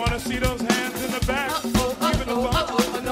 want to see those hands in the back. Keeping the fun.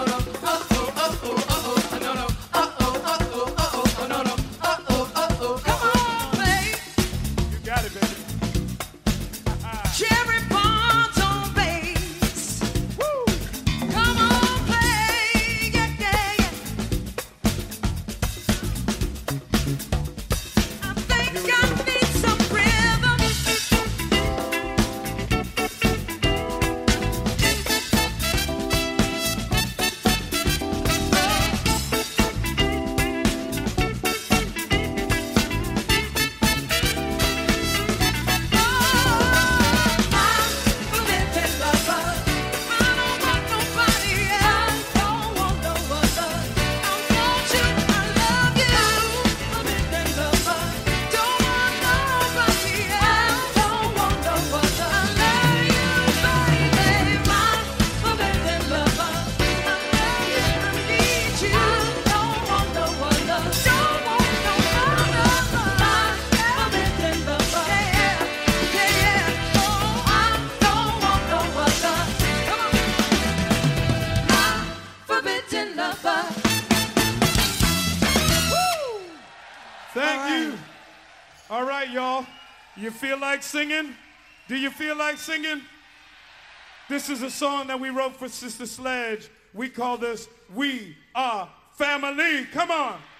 Thank you. All right, y'all. You feel like singing? Do you feel like singing? This is a song that we wrote for Sister Sledge. We call this We Are Family. Come on.